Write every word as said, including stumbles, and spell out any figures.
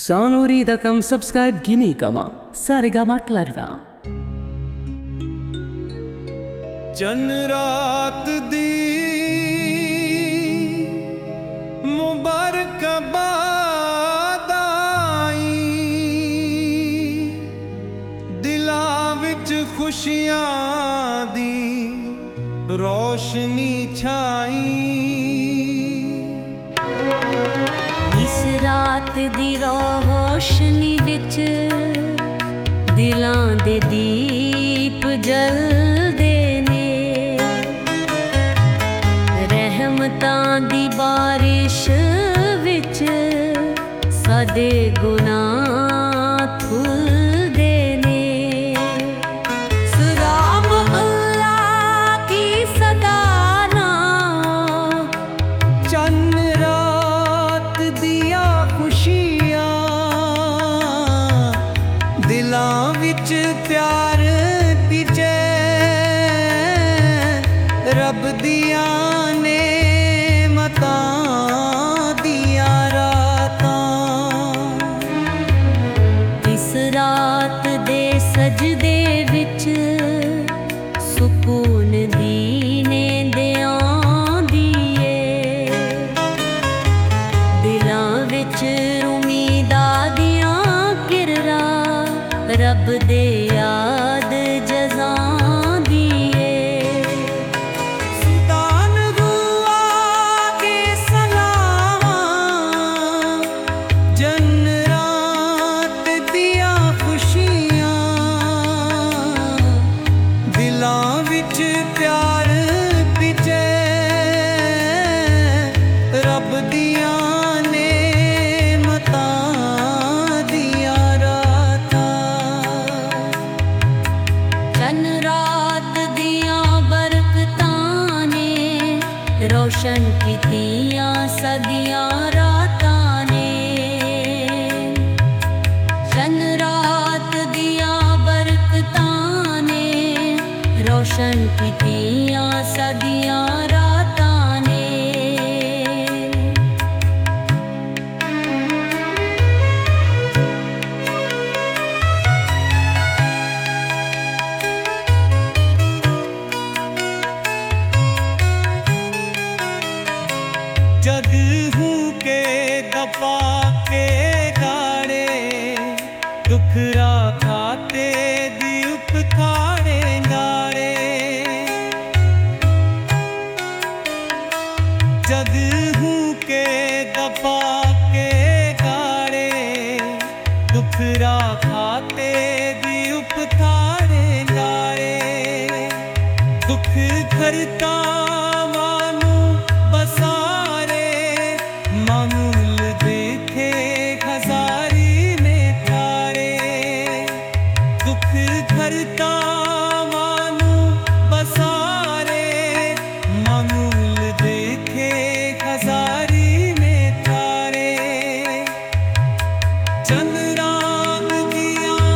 Sonoridakam subscribe gini kama Saregama Clarva चन रात दी मुबारकबाद आई दिलां विच खुशियां दी रोशनी छाई। इस रात दी रोशनी विच दिलां दे दीप जलदे ने, रहमतां दी बारिश विच साडे गुनाह धुलदे ने। सलाम अल्लाह की सदा नाल चन रात दिया खुशियां दिलां विच प्यार पिचे रब दिया नेमतां दिया रातां। इस रात दे सजदे विच सुकून दी नींद आंदी ऐ, दिलां विच उम्मीदां दियां किरणां रब दे याद जगांदी ऐ। सुल्तान दुआ के सलावां जन रात दिया खुशियां दिलां विच प्यार पिचे रब दिया नेमतां दिया रातां। चन रात दियां बरकतां ने रोशन कीतियां सदियां रातां ने। चन रात दियां बरकतां ने रोशन कीतियां सदियां रातां ने। जग हूँ के दफा के गाड़े दुखरा खाते दीप खाड़े गाड़े। जग हूँ के दफा के गाड़े दुखरा खाते दीप खाड़े गाड़े। दुख करता